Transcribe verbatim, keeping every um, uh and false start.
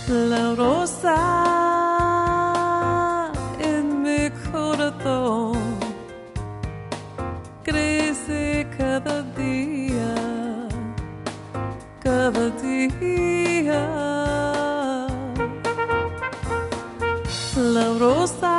La rosa en mi corazón crece cada día, cada día. La rosa